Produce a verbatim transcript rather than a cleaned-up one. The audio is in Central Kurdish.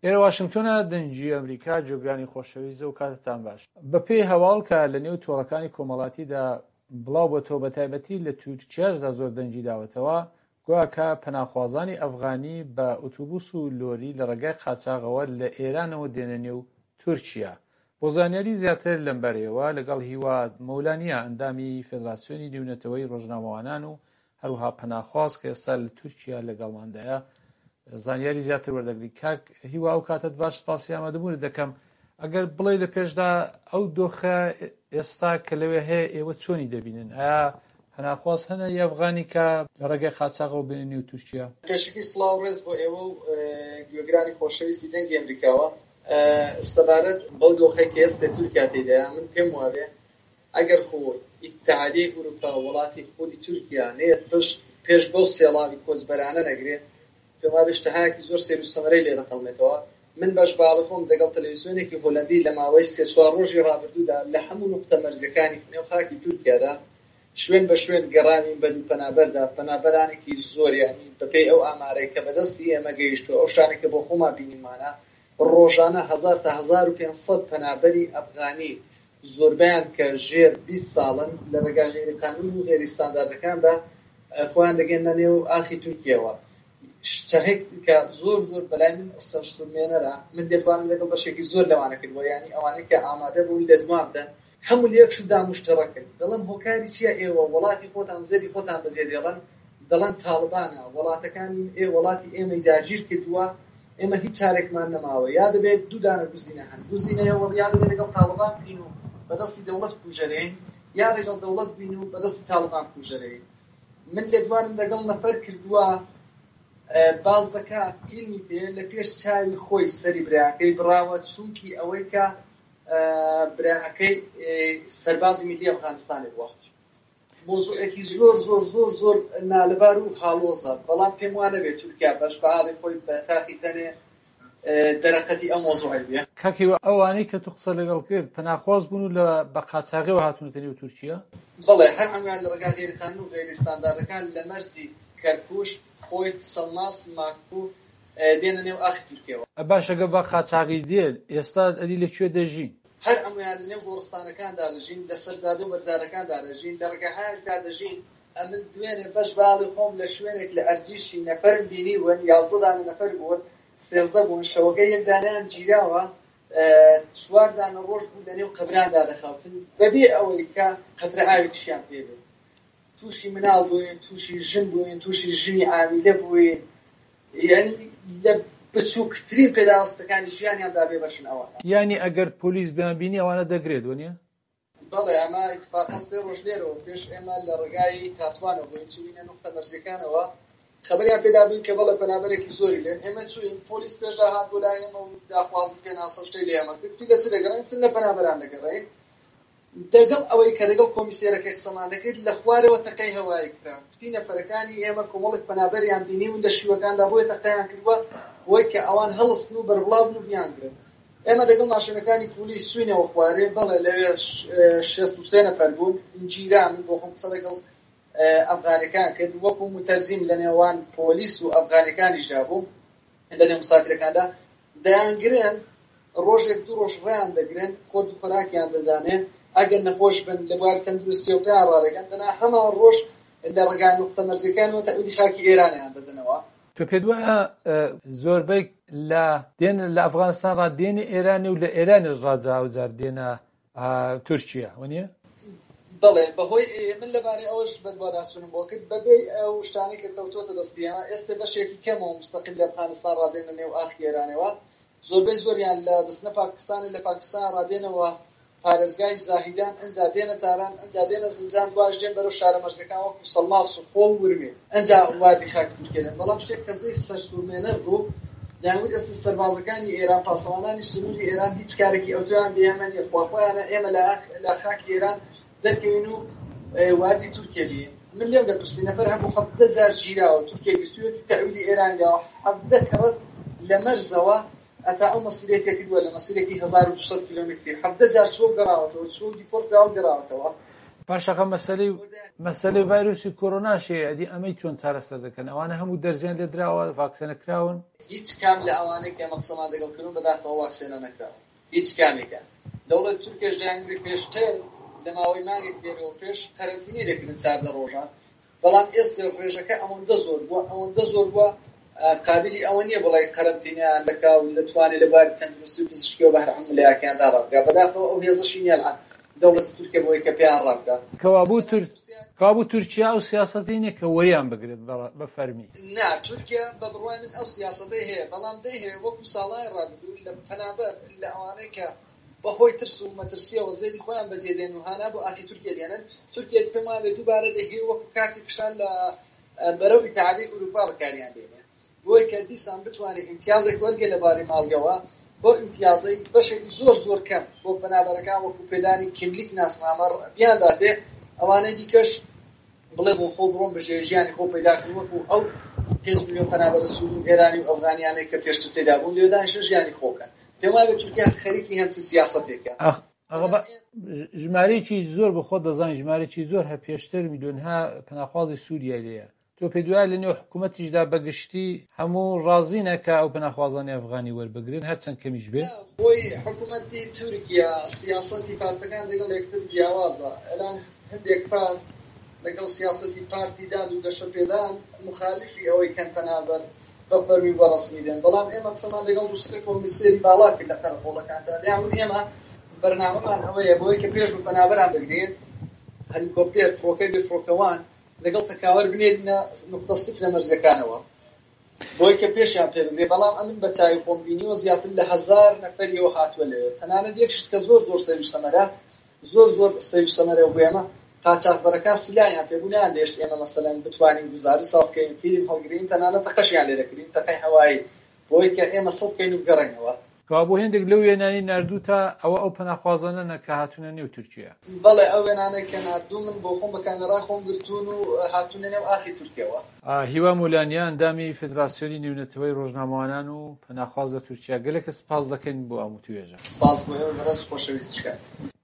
ئێرە واشنگتۆنە دەنگی ئەمریکا جێگرانی خۆشەویستە و کاتتان باش. بەپێی هەواڵ کە لە نێو تۆڕەکانی کۆمەڵاتیدا بڵاو بۆ تۆ بەتایبەتی لە تورکیاشدا زۆر دەنگی داوەتەوە، گوایە پەناخوازانی ئەفغانی بە ئۆتۆبوس و لۆری لە ڕێگای قاچاغەوە لە ئێرانەوە دێنە نێو تورکیا. بۆ زانیاری زیاتر لەم بەرەیەوە لەگەڵ هیوا مەولانیە ئەندامی فێدراسیۆنی نێونەتەوەی ڕۆژنامەوانان و هەروەها پەناخواز کە ئێستا لە تورکیا لەگەڵماندایە زانیاری زیاتر وەردەگری. کاک هیوا ئەو کاتت باش سپاسی ئامادەبوونت دەکەم. ئەگەر بڵێ لە پێشدا ئەو دۆخە ئێستا کە لەوێ هەیە ئێوە چۆنی دەبینن؟ ئایا پەناخواز هەنە یا ئەفغانی کە لە ڕێگای قاچاغەوە بێنە نێو تورکیا؟ پێشکی سڵاو ڕێز بۆ ئێوە و گوێگرانی خۆشەویستی دەنگی ئەمریکاوە. سەبارەت بەو دۆخەی کە ئێستا تورکیا تێدایە، من پێم وابێ ئەگەر خۆ ئیتحادیە ئوروپا وڵاتی خۆی تورکیا نێت پێش بەو سێڵاوی کۆچبەرانە نەگرێت، پێم وابێ شتەهایەکی زۆر سێر و سەمەرەی لێ دەقەڵمێتەوە. من بەش باڵی خۆم لەگەڵ تەلەڤیزیۆنێکی هۆلەندی لە ماوەی سێ چوار ڕۆژی ڕابردوودا لە هەموو نوقتە مەرجەکانی نێو خاکی تورکیادا شوێن بە شوێن گەڕامین بە دوو پەنابەردا، پەنابەرانێکی زۆر، یعنی بەپێی ئەو ئامارەی کە بەدەستی ئێمە گەیشتووە، ئەو شتانێک کە بۆ خۆمان بینیمانە، ڕۆژانە هەزار تا هەزار و پێنج سەد پەنابەری ئەفغانی زۆربیان کە ژێر بیست ساڵن لە ڕێگای غێری قانونی و غێری ستانداردەکاندا خۆیان دەگەنە نێو ئاخی تورکیاوە. شتێک کە زۆر زۆر بەلای من سەرسوورمێنەرە، من دەتوانم لەگەڵ بەشێکی زۆر لەوانە کردووە، یعنی ئەوانەی کە ئامادە بوون لە دوام بدەن هەموو لە یەکشدا مشتەڕەکن. دەڵێن هۆکاری چییە؟ ئێوە وڵاتی خۆتان زەری خۆتان بەجێ دێڵن، دەڵێن تاڵبانە، وڵاتەکانی ئێ وڵاتی ئێمەی داگیر کردووە، ئێمە هیچ چارێکمان نەماوە، یا دەبێت دوودانە گوزینە هەن، گوزینەیەوە یا دەبێت لەگەڵ تاڵبان بین و بەدەستی دەوڵەت کوژەرەین، یا لەگەڵ دەوڵەت بین و بەدەستی تاڵبان کوژەرەین. من لێدوانم لەگەڵ نەفەر کردووە باز دەکات علمی پێ لە پێش چاوی خۆی سەری براکەی بڕاوە، چونکی ئەوەی کە براکەی سەربازی میلی ئەفغانستانی بووە. مۆزوعێکی زۆر زۆر زۆر زۆر نالەبار و هاڵۆزە، بەڵام پێم وانە بێت تورکیا بەش بەعاڵی خۆی بە تاقی تەنێ دەرەقەتی ئەم مۆزوعی بێ. کاکیوە ئەوانەی کە تو قسە لەگەڵ کرد پەناخواز بوون و لە بە قاچاغیەوە هاتوونەتە نێو تورکیا؟ بەڵێ، هەر هەمویان لە ڕێگای غێری قانونی و غێری ستانداردەکان لە مەرزی کەرکوش، خۆیت، سەڵماس، ماکو دێنە نێو ئاخی تورکیاوە. باشەگە بە قاچاغی دێن ئێستا ئەدی لەکوێ دەژین؟ هەر ئەمویان لە نێو گۆڕستانەکاندا دەژین، لە سەرزادە و بەرزارەکاندا دەژین، لە ڕێگاهایەکدا دەژین. ئەمن دوێنێ بەش باڵی خۆم لە شوێنێک لە ئەرجیشی نەفەرم بینیوە، یازدە دانە نەفەر بوون، سێزدە بوون، شەوەکەی یەک دانیان گیراوە، چوار دانە ڕۆژ بوو لە نێو قەبراندا دەخەوتن، بەبێ ئەوەی کە قەترە ئاوێکیان پێ بێت. تووشی مناڵ بووین، تووشی ژن بووین، تووشی ژنی عامیلە بووین، یعنی لە بچووکترین پێداوەستەکانی ژیانیاندا بێ بەشن ئەوە. یعنی ئەگەر پۆلیس بیان بینی ئەوانە دەگرێت وەنیە؟ بەڵێ، ئەمە ئیتفاقاً سێ ڕۆژ لێرەوە پێش ئێمە لە ڕێگای تاتوانەوە بووین، چوینە نوقتە مەرجەکانەوە، خەبەریان پێدا بووین کە بەڵێ پەنابەرێکی زۆری لێن. ئێمە چوین، پۆلیس پێشدا هات بۆ لای ئێمە و داخوازی پێناسە شتەی لێ ئێمە کرد، لەچ دەگەڕین؟ لە پەنابەران دەگەڕین. دەگەڵ ئەوەی کە لەگەڵ کۆمیسیۆرەکەی قسەمان دەکرد لە خوارەوە تەقەی هەوایی کرا، کوتی نەفەرەکانی ئێمە کۆمەڵێک پەنابەریان بینی و لە شیوەکاندا بۆیە تەقەیان کردووە بۆی کە ئەوان هەڵستن و بەربڵاو بن و بیانگرن. ئێمە دەگەڵ ماشینەکانی پۆلیس چوینەوە خوارێ، بەڵێ لەوێ شەست و سێ نەفەر بوون. گیرا من بۆ خۆم قسە لەگەڵ ئەفغانەکان کرد، وەکو متەرجیم لە نێوان پۆلیس و ئەفغانەکانیشدا بوو لە نێو مسافرەکاندا، دەیانگرن، ڕۆژێک دوو ڕۆژ ڕێیان دەگرن، خۆت و خۆراکیان دەدانێ، ئەگەر نەخۆش بن لە بواری تەندروستی و پێیان ڕادەگەن، دەنا هەمان ڕۆژ لە ڕێگای نوقتە مەرجەکانەوە تەحویلی خاکی ئێرانیان دەدەنەوە. تۆ پێت وایە زۆربەی لە دێن لە ئەفغانستان ڕادێنی ئێرانی و لە ئێرانیش ڕاجاوجار دێنە تورکیا وەنیە؟ بەڵێ، بەهۆی من لەبارەی ئەوەش بەدواداچوونم بۆ کرد، بەبێ ئەو شتانەی کە کەوتووەتە دەستیانە ئێستا بەشێکی کەمەوە مستەقیل لە ئەفغانستان ڕادێنە نێو ئاخی ئێرانەوە، زۆربەی زۆریان لە دەستنە پاکستانی لە پاکستان ڕادێنەوە پارێزگای زاهیدان، ئەنجا دێنە تاران، ئەنجا دێنە زنجان، دواش دێن بەرەو شارە مەرجەکان وەکو سەڵماس و خۆ و ورمێ، ئەنجا وادی خاکی تورکیا دێن. بەڵام شتێک کە زەی سەرسوورمێنەر بوو، داوود ئەستی سەربازەکانی ئێران، پاسەوانانی سنووری ئێران هیچ کارێکی ئەوتۆیان بێمە نیە، خواخۆیانە ئێمە لە خاکی ئێران دەرکەوین و وادی تورکیا بین. من لێم دەپرسی نەفەر هەبوو حەفدە جار گیراوە، تورکیا گرتوویەتی تەحویلی ئێران داوە، حەفدە کەڕەت لە مەرزەوە ئەتا ئەو مەسیرەیەکی کردووە لە مەسیرێکی هەزار و دووسەد کیلۆمتری، حەفدە جار چۆ گەڕاوەتەوە، چۆ دیپۆرت کراوە گەڕاوەتەوە. پاشەکە مەسەلەی مەسەلەی ڤایرۆسی کۆرۆناشەیە ئەدی ئەمەی چۆن چارەسەر دەکەن ئەوانە هەموو دەرزیان لێ دراوە ڤاکسینە کراون هیچ کام لە ئەوانەی کە ئێمە قسەمان لەگەڵکردن بەداخەوە ڤاکسینە نەکراوە هیچ کامێکە دەوڵەت تورکیاش دەیانگری پێشتر لە ماوەی مانگێک بێنەوە پێش قەرەنتینەی دەکردن چاردە ڕۆژان بەڵام ئێستا ڕێژەکە ئەوەندە زۆر بووە ئەوەندە زۆر بووە قابلی ئەوە نییە بڵێ قەرەنتینەیان لەکاو لەتوانێت لەباری تەندروستی و پزیشکی و بە هەر هەموو لایەکیاندا ڕابگا بەداخەوە ئەو هێزەشی نییە الان دەوڵەتی تورکیا بۆی کە پێیان ڕابگا کەوابوو تورکیا ئەو سیاسەتی نییە کە وەریان بگرێت بە فەرمی نا تورکیا بە بڕوای من ئەو سیاسەتەی هەیە بەڵام دەی هەیە وەکو ساڵای ڕابردوو لە پەنابەر لە ئەوانەی کە بەهۆی ترس و مەترسیەوە زێدی خۆیان بەجێدێن و هانا بۆ ئاخی تورکیا دێنن تورکیا پێم وایە دووبارە دەهێ وەکو کارتی پیشان لە بەرەو ئیتحادیە ئوروپا بەکاریان دێنێ بۆی کە دیسان بتوانێت امتیازێک وەرگێ لەباری ماڵگەوە بۆ امتیازەی بەشێکی زۆر زۆر کەم بۆ پەنابەرەکان وەکو پێدانی کیملیک ناسنامە بیان داتێ ئەوانەی دیکەش بڵێ بۆ خۆ بڕۆن بژێ ژیانی خۆ پەیداکردن وەکو ئەو پێنج ملیۆن پەنابەرە سوور و ئێرانی و ئەفغانیانەی کە پێشتر تێدا بوون لێدانیش ژیانی خۆکەن پێم وایە تورکیا خەریکی هەمچی سیاسەتێکە ژمارەیەکی زۆر بە خۆ دەزانین ژمارەی زۆر هە پێشتر میلیۆنها پەناخوازی سووریا لێیە تۆ پێ دوایە لە نێو حکوومەتیشدا بەگشتی هەموو ڕازینە کە ئەو پەناخوازانی ئەفغانی وەربگرن هەرچەند کەمیش بێ خۆی حکوومەتی تورکیا سیاسەتی پارتەکان لەگەڵ یەکتر جیاوازە ئەلان هەندێک پارت لەگەڵ سیاسەتی پارتی داد و گەشەپێدان مخالفی ئەوەی کەن پەنابەر بە فەرمی بە ڕەسمی دێن بەڵام ئێمە قسەمان لەگەڵ دووسێ کۆمیسیۆنی باڵا کرد لە قەرەبۆڵەکاندا دەیانون ئێمە بەرنامەمان ئەوەیە بۆی کە پێش بە پەنابەران بگرێن هەلیکۆپتێر فڕۆکەی بفڕۆکەوان لەگەڵ تەکاوەر بنێنە نقطە سفر لە مەرزەکانەوە بۆی کە پێشیان پێ بگرێ بەڵام ئەمن بە چاوی خۆم بینیوە زیاتر لە هەزار نەفەریەوە هاتووە لەوێ تەنانەت یەک شت کە زۆر زۆر سەویش سەمەرە زۆر زۆر سەویش سەمەرە بۆ ئێمە قاچاقبەرەکان سیلایان پێبوونیان دێشت ئێمە مەسەلەن بتوانین گوزاری سازکەین فیلم هەڵگرین تەنانەت تەقەشیان لێ دەکرین تەقەی هەوایی بۆی کە ئێمە سەڵ بکەین و بگەڕێنەوە بۆ هێندێک لەو وێنانی نردوو تا ئەوە ئەو پەناخوازانە کە هاتوونە نێو تورکیا بەڵێ ئەو وێنانەی کە نردوو من بۆ خۆم بە کامێرا خۆم گرتوون و هاتوونە نێو ئاخی تورکیاوە هیوا مولانیان دامی فدراسیۆنی نێونەتەوەی ڕۆژنامەوانان و پەناخواز لە تورکیا گەلێکە سپاس دەکەین بۆ ئەم توێژە سپاس بۆ ئێوە بەڕێز خۆشەویستیشکان